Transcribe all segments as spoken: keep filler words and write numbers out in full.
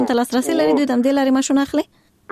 تلاسرسي لري دوی د دې لارې ماشوم اخلي؟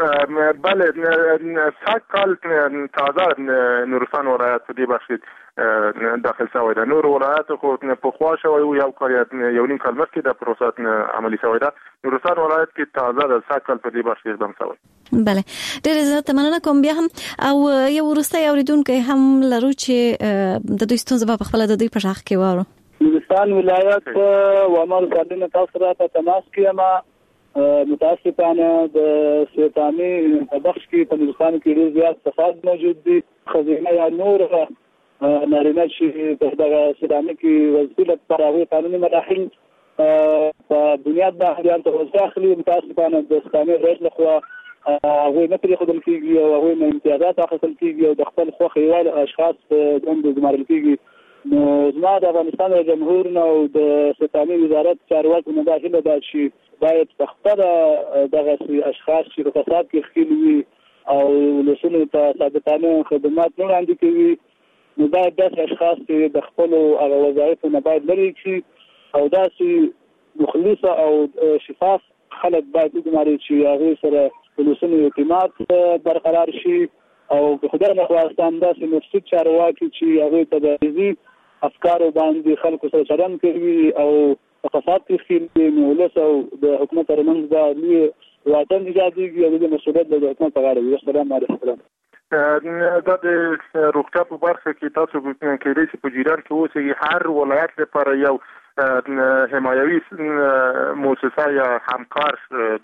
بله سږ کال تازه نورستان ولایت په دې بخش داخل شوی ده. نور ولایت خو پخوا شوی و، یو کال یو نیم کال مخکې دا پروسه عملي شوی ده. نورستان ولایت کې تازه ده سږ کال په دې بخش اقدام شوی. بله ډېر زیات مننه کوم. بیا هم او یو وروستی اوریدونکی هم لرو چې د دوی ستونزه په خپله د دوی په غږ کې واورو. نورستان ولایت و عمل کارونه تاسو را په تماس کې ما متاسفانه د سیتامي په بخش کې په نورستان کې ډېر زیات فساد موجود دي. خزینه یا نور نارینه چې په دغه سیتامي کې وظیفه لپاره هغوی قانوني مراحل په بنیاد باندې ته وظیفه اخلي. متاسفانه د اسلامي رئیس لخوا هغوی نه پرېښودل کېږي او هغوی نه امتیازات اخیستل کېږي او د خپل خوښې وړ اشخاص په دندو ګمارل کېږي. نو زما د افغانستان د جمهور نه او د سیتامي وزارت چارواکو نه دا هیله ده چې باید په خپله دغسې اشخاص چې په فساد کې ښکېل وي او ولسونو ته صادقانه خدمات نه وړاندې کوي، نو باید داسې اشخاص چې د خپلو هغه وظایفو نه باید لرې شي او داسې مخلصه او شفاف خلک باید وګماري چې هغوی سره ولسونو اعتماد برقرار شي او په خدای نخواستان داسې مفسد چارواکي چې هغوی ته د عزي افکارو باندې خلکو سره چلند کوي او په فساد کې ښکېل دي، نو ولس او د حکومت ترمنځ دا لوی واټن ایجادېږي او د دې مسؤلیت د حکومت په غاړه وي. السلام علیکم. دا د روغتیا په برخه کې تاسو کېدای شي په جریان کې اوسئ، هر ولایت لپاره یو حمایوي مؤسسه یا همکار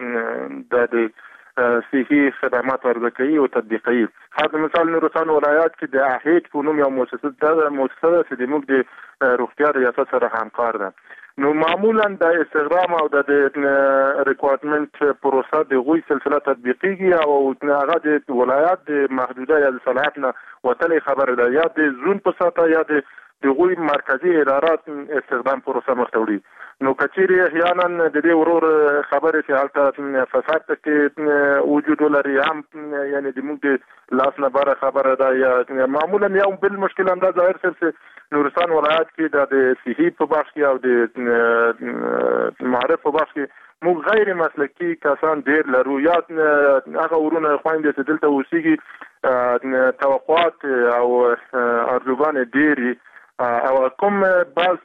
د صحي خدمات عرضه کوي او تطبیقوي. هغه مثال نورستان ولایت کې د احید په نوم یو مؤسسه ده مؤسسه ده چې زموږ د روغتیا ریاست سره همکار ده. نو معمولا د استخدام او د ریکوایرمنت پروسه د غوي سلسله تطبیقیږي او هغه د ولایت د محدوده یا د صلاحیت نه وتلې خبره ده، یا د زون په ساته یا د د غوي مرکزی ادارات استخدام پروسه مخته وړي. نو کچېرې احیانا د دې ورور خبرې چې هلته فساد کې وجود لري هم یعنی د موږ د لاس نه باره خبره ده، یا معمولا یو بل مشکل هم دا ظاهر شو چې نورستان ولایت کې د صحي په بخش کې او د معرف په بخش کې موږ غیر مسلکي کسان ډېر لرو، یا هغه ورونه خویندې چې دلته اوسېږي توقعات او ارزوګانې ډېرې او کوم بعض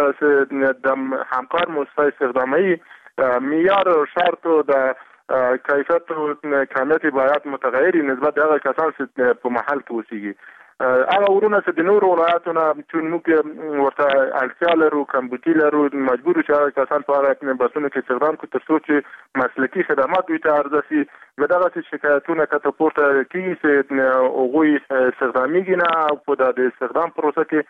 د همکار مؤسسه استخدامي معیار او شرط د کیفیت او کمیت باید متغیري نسبت هغه کسان چې په محل کې اوسېږي. هغه ورونه چې د نورو ولایتونو چې موږ ورته اړتیا لرو کمبودي لرو مجبور چې هغه کسان په هغه بسونو کې استخدام کړو تر څو چې مسلکي خدمات دوی ته عرضه شي. به دغسې شکایتونه که ته پورته کېږي چې هغوی استخدامیږي نه او په د استخدام پروسه کې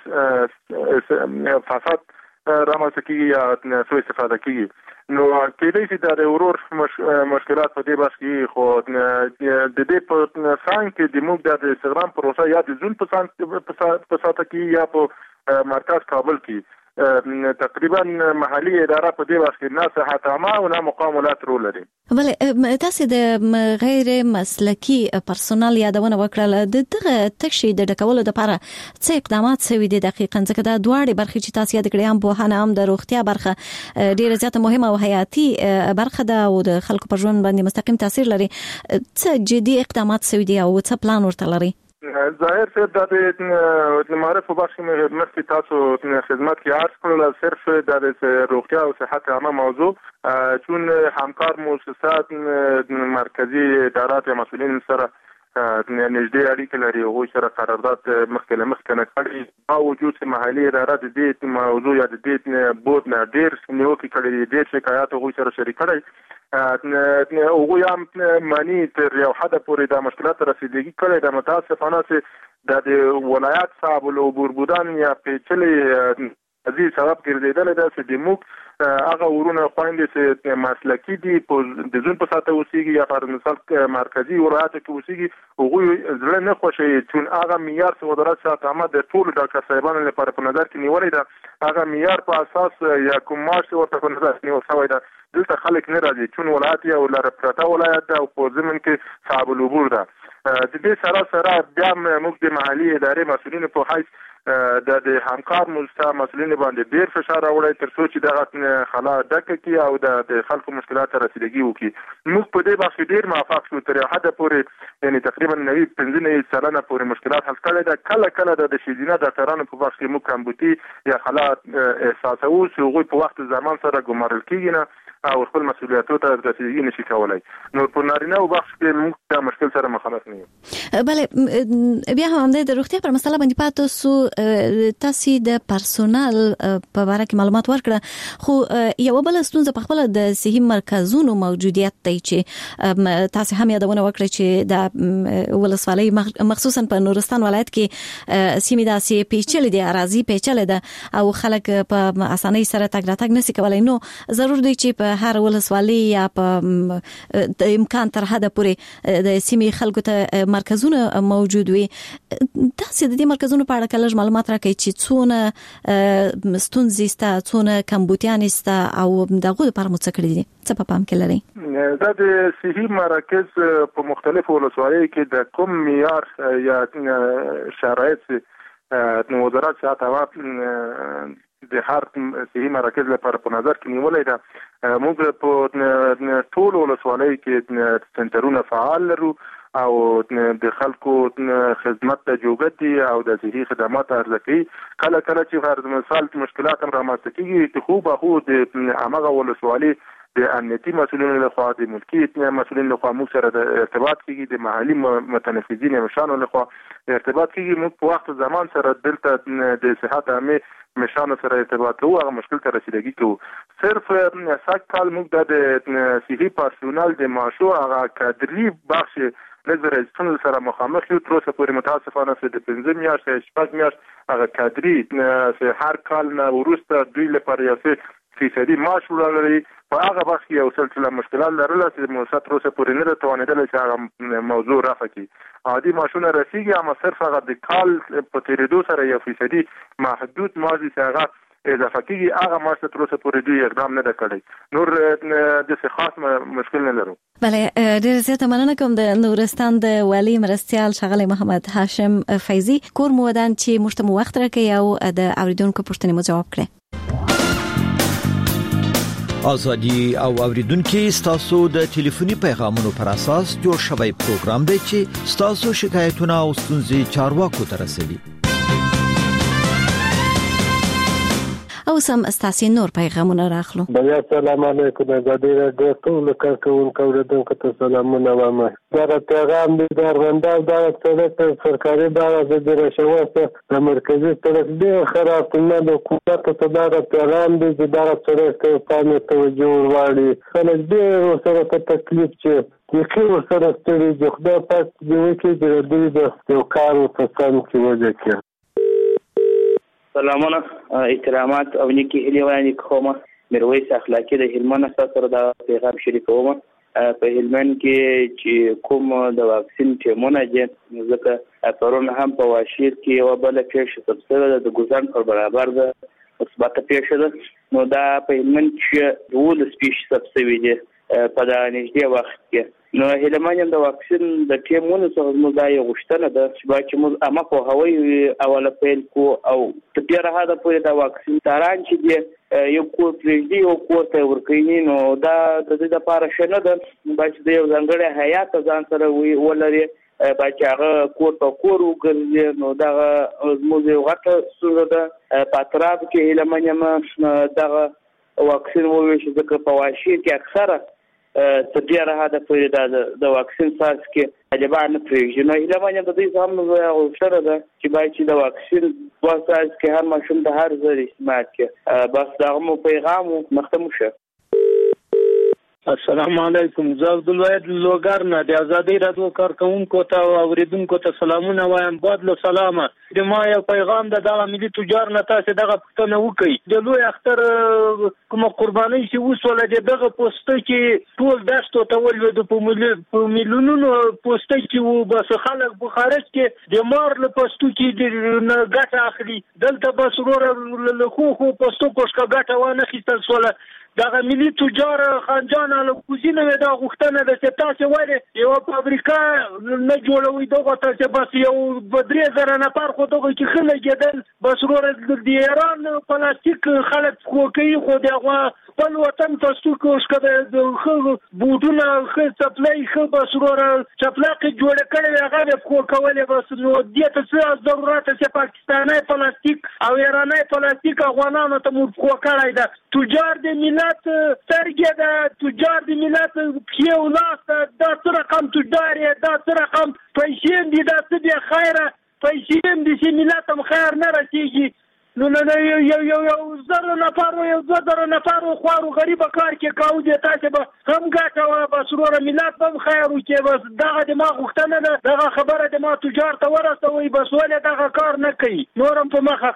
فساد رامنځته کېږي یا سوء استفاده کېږي. نو کېدای شي دا د ورور مشکلات په دې بحث کې خو د دې په څنګ کې د موږ د استخدام پروسه یا د زون په ساته کې یا په مرکز کابل کې تقریبا محلي اداره په دې وخت کې نه صحت عامه او نه مقامات رول لري. بله تاسو د غیر مسلکي پرسونل یادونه وکړه، د دغه تکشي د ډکولو لپاره څه اقدامات شوي دي دقیقاً؟ ځکه دا دواړه برخې چې تاسو یاد کړې هم بوهانه هم د روغتیا برخه ډیره زیاته مهمه او حیاتي برخه ده او د خلکو په ژوند باندې مستقیم تاثیر لري. څه جدي اقدامات شوي دي او څه پلان ورته لري؟ ظاهر صاحب دا د معرف په بخش کې مخکې تاسو خدمت کې عرض کړل، صرف د روغتیا او صحت عامه موضوع چون همکار مؤسسات مرکزی ادارات یا مسئولین سره نږدې اړیکې لري، هغوی سره قرارداد مخکې له مخکې نه کړي، با وجود چې محلي ادارات د دې موضوع یا د دې بود نه ډېر نیوکې کړي دي، ډېر شکایات هغوی سره شریک کړی. هغوی هم معنی تر یو حده پورې دا مشکلات رسیدګي کړی ده. متاسفانه چې د ولایت صاحب العبور بودن یا پیچلې ازي سبب ګرځیدل ده چې د موږ هغه ورونه خويندې چې مسلکي دي د زون په ساته اوسېږي یا پر مثال مرکزی ولایت کې اوسېږي، هغوی زړه نه خوښوي چون هغه معیار چې وزارت صحت عامه د ټولو ډاکټر صاحبانو لپاره په نظر کې نیولې ده، هغه معیار په اساس یا کوم معاش ورته په نظر کې نیول شوی ده. دلته خلک نه راځي چون ولایت یو لاره پرته ولایت ده او په ضمن کې صاحب العبور ده. د دې سره سره بیا موږ د محلي ادارې مسؤلینو په حیث د د همکار موسسه مسؤلین باندې ډیر فشار راوړی تر څو چې دغه خلا ډکه کړي او د خلکو مشکلات ته رسیدګي وکړي. موږ په دې باندې ډیر موافق شو تر حد پورې یعنی تقریبا نوي پنځه نوي سلنه پورې مشکلات حل کړي دا کله کله د شیدینه د ترانو په وخت کې موږ کمبوتي یا خلا احساسو چې هغوی په وخت زمان سره ګمارل کېږي نه او خپل مسؤلیتونو ته رسیدګي نشي کولای. نو په نارینه او بخش کې موږ د مشکل سره مخامخ نه یو. بله بیا هم د روغتیا پر مسله باندې پاتې سو تاسو د پرسونل په اړه کې معلومات ورکړه خو یو بل ستونزه په خپل د صحي مرکزونو موجودیت دی چې تاسو هم یادونه وکړه چې د ولسوالۍ مخصوصا په نورستان ولایت کې سیمې داسې پیچلې دي اراضي پیچلې ده او خلک په اسانۍ سره تګ راتګ نشي کولای. نو ضرور دی چې په هر ولسوالۍ یا په امکان تر حد پورې د سیمې خلکو ته مرکزونه موجود وي. تاسو د دې مرکزونو په اړه کله معلومات راکړئ چې څونه ستونزې ستا څونه کمبوتیان ستا او دغه لپاره مو څه کړی دي څه په پام کې لري؟ دا د صحي مراکز په مختلفو ولسوالیو کې د کوم معیار یا شرایط نو وزارت صحت د هر صحي مراکز لپاره په نظر کې نیولای دا موږ په ټول ولسوالیو کې سنټرونه فعال لرو او د خلکو خدمت ته جوګت دي او د صحي خدمات ارزکي. کله کله چې فرض مثال مشکلات هم رامنځته کیږي خو به خو د هغه ولسوالۍ د امنیتي مسؤلینو لخوا د ملکیت مسؤلینو لخوا موږ سره د ارتباط کیږي د محلي متنفذین مشانو لخوا ارتباط کیږي. موږ په وخت زمان سره دلته د صحت عامه مشانو سره ارتباط کوو هغه مشکل ته رسیدګي کوو. صرف سږ کال موږ د صحي پرسونل د معاشو هغه کادري بخش نظر ستونزو سره مخامخ یو. تر اوسه پورې متاسفانه د پنځه میاشتې شپږ میاشت هغه کادري چې هر کال نه وروسته دوی لپاره یو څه فیصدي معاش ورلري په هغه وخت کې یو سلسله مشکلات لرله چې موسسه تر اوسه پورې نه توانېدله چې هغه موضوع رافع کړي. عادي معاشونه رسیږي اما صرف هغه د کال په تیریدو سره یو فیصدي محدود معاش چې هغه اضافه کیږي هغه معاش تر اوسه پورې دوی اقدام نه کړی. نور د څه خاص مشکل نه لرو. بله ډېر زیاته مننه کوم د نورستان د والي مرستیال ښاغلی محمد هاشم فیضي کور مو ودان چې موږ ته مو وخت راکړی او د اوریدونکو پوښتنې مو ځواب کړی. ازادي او اوریدونکو ستاسو د ټلیفوني پیغامونو پر اساس جوړ شوی پروګرام دی چې ستاسو شکایتونه او ستونزې چارواکو ته رسوي. او سم استاسي نور پیغامونه راخلو. بیا سلام علیکم د ازادي راډیو ټول کارکونکو اوریدونکو ته سلامونه وایم. دا پیغام د درغنداو د سړک سرکاري ادارې د رشوت د مرکزی طرف ډیر خراب نه د حکومت ته دا پیغام دی چې دا سړک ته پام توجه وړي. خلک ډیر سره په تکلیف چې یو سره ستړي دي. خدای پاک دې وکړي چې دوی د یو کار په سم کې وځي. سلامونه احترامات او نیکی هیلې وړاندې کوم. میرویس اخلاقي د هلمند سره دا پیغام شریکوم. په هلمند کې چې کوم د واکسین ټیمونه دي ځکه پرون هم په واشیر کې یو بل پیښه تبصره د ګوزان پر برابر ده مثبت پیښه ده. نو دا په هلمند کې ډول سپیش تبصوي دي په دا نږدې وخت کې. نو هلمند د واکسین د ټیمونو څخه موږ دا یو غوښتنه ده چې چې موږ امه په هوایي اوله پیل کو او په دې راځه د پوره د واکسین تاران چې دی یو کور پرېږدي او کور ته ورکوي. نو دا د دې لپاره شنه ده چې د یو ځانګړي حیات ځان سره ولري باید هغه کور ته کور وګرځي. نو دا موږ یو غټه ستونزه ده په اطراف کې هلمند دغه واکسین وویل چې ځکه په واشیر کې اکثره تدیر هدا په د واکسین ساس کې اجبان پرېږي. نو هلمند د دې هم غوښتنه ده چې باید چې د واکسین واساس کې هر ماشوم د هر ځای استعمال کې بس دا مو پیغام مختم شه. السلام علیکم. زه عبدالواحد لوګر نه د ازادي راډیو کارکونکو ته او اوریدونکو ته سلامونه وایم. باد له سلامه. د ما یو پیغام د دغه ملي تجار نه تاسو دغه پښتنه وکړي د لوی اختر کوم قرباني چې وسوله دغه پوسټ کې ټول داشتو ته ولود په میلیونونو پوسټ کې وو بس خلک بخارج کې د مار له پوسټ کې د ګټه اخلي. دلته بس ورور له خو خو پوسټ کوشکا ګټه وانه خېستل سوله دغه ملي تجار خانجان الکوزي نه دا غوښتنه ده چې تاسو ولې یو فابریکه نه جوړوي دغه تاسو بس یو بدرې زره نفر خو دغه کې خلک کېدل بس ورور د ایران پلاستیک خلک خو کوي خو دغه خپل وطن تاسو کوښ کړئ د خو بوټونه خو سپلای خو بس ورور چپلاک جوړ کړي هغه خو کولای بس نو دې ته څه ضرورت چې پاکستاني پلاستیک او ایراني پلاستیک افغانانو ته مو خو کړای دا تجار د ملت سرګه دا تجار د ملت کیو لاس دا څه رقم تجار دا څه رقم پیسې دي دا څه دی خیره پیسې دي چې ملت هم خیر نه رسیږي نو نه یو یو یو یو زره نفر یو زره نفر خو غریب کار کې کاو دي تاسو به هم ګټه بس ورور ملت هم خیر وکي بس دغه د ما غوښتنه ده دغه خبره د ما تجار ته ورسوي بس ولې دغه کار نه کوي نورم په مخه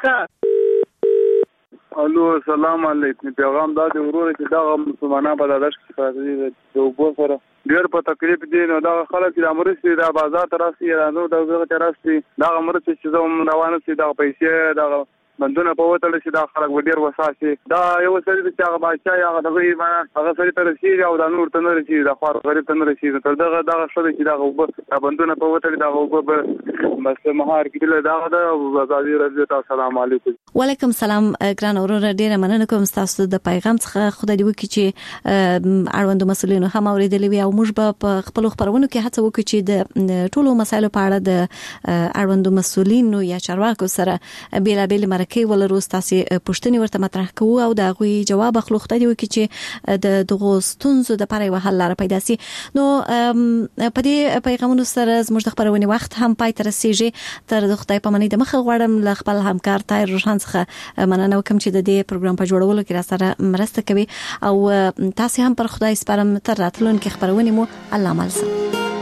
ښه الو السلام علیکم پیغام دا د ورور چې دغه مسلمانانو په داش کې پاتې دي د وګور سره ډېر په تکلیف دي نو دا خلک د امرسي د بازار ترسي نو دغه ترسي دا امرسي چې زموږ روانه سي د پیسې د بندونه په وته لسی دا خلک ډیر وساسي دا یو سړي چې هغه بادشاہ هغه دغه هغه سړي ته رسیدي او دا نور ته نه رسیدي دا خو غریب ته نه رسیدي تر دغه دغه شوه چې دا وب بندونه په وته دا وب بس مهار کې دا دا ازادي رضی الله السلام علیکم وعلیکم السلام ګران اورور ډیر مننه کوم تاسو د پیغام څخه خدای دې وکړي چې اړوند مسولینو هم اوریدلې وي او موږ به په خپل خبرونو کې هڅه وکړو چې د ټولو مسایلو په اړه د اړوند مسولینو یا چارواکو سره بیل بیل کې ولرو تاسو پوښتنې ورته مطرح کوو او دا غوي جواب اخلو خدای دې وکړي چې د دغه ستونزو د پاره وحل لاره پیدا سي نو په دې پیغامونو سره زموږ د خبرونې وخت هم پای تر رسیږي تر د خدای په منی د مخه غواړم ل خپل همکار تایر روشن څخه مننه وکم چې د دې پروګرام په جوړولو کې را سره مرسته کوي او تاسو هم پر خدای سپارم تر راتلونکي خبرونه مو الله مالسه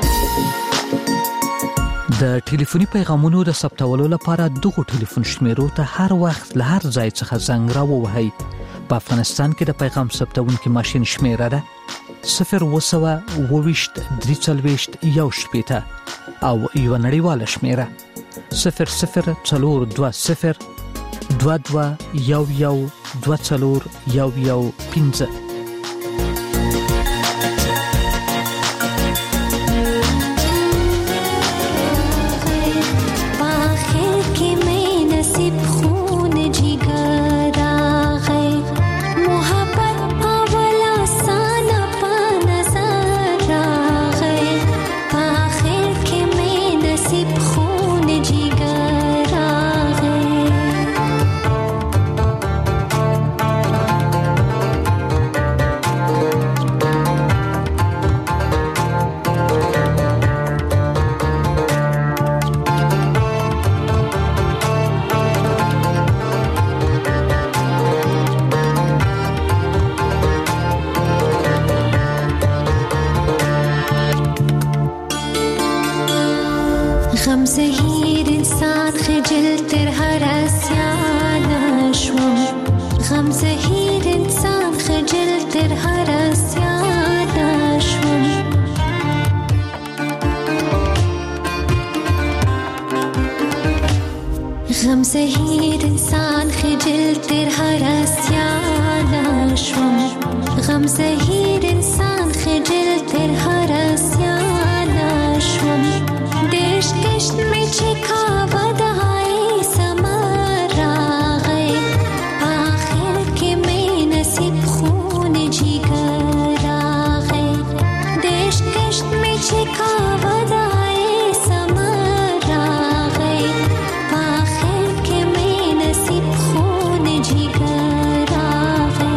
د ټلیفوني پیغامونو د ثبتولو لپاره دغه ټلیفون شمیرو ته هر وخت له هر ځای څخه زنګ راووهئ. په افغانستان کې د پیغام ثبتونکي ماشين شمیره ده صفر وسوه وویشت درې څلوېښت یو شپېته او یو نړیواله شمیره صفر صفر څلور دوه صفر دوه دوه یو یو دوه څلور یو یو پنځه. غم زهیر انسان خجل تر هر اسیان شوم غم زهیر انسان خجل تر هر اسیان شوم غم زهیر انسان خجل تر هر اسیان شوم غم زهیر انسان خجل تر هر اسیان شوم देश कष्ट में छिखावा दहाई समर गए आखिर के में नसीब खून जिगर गए देश कष्ट में छिखावा दहाई समर गए आखिर के में नसीब खून जिगर गए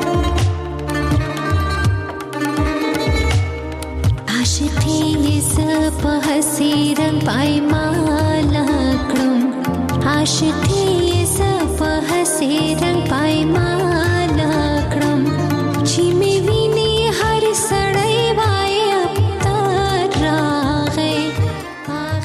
عاشقی پایمال کړم عاشقي صفه سي رنگ پایمال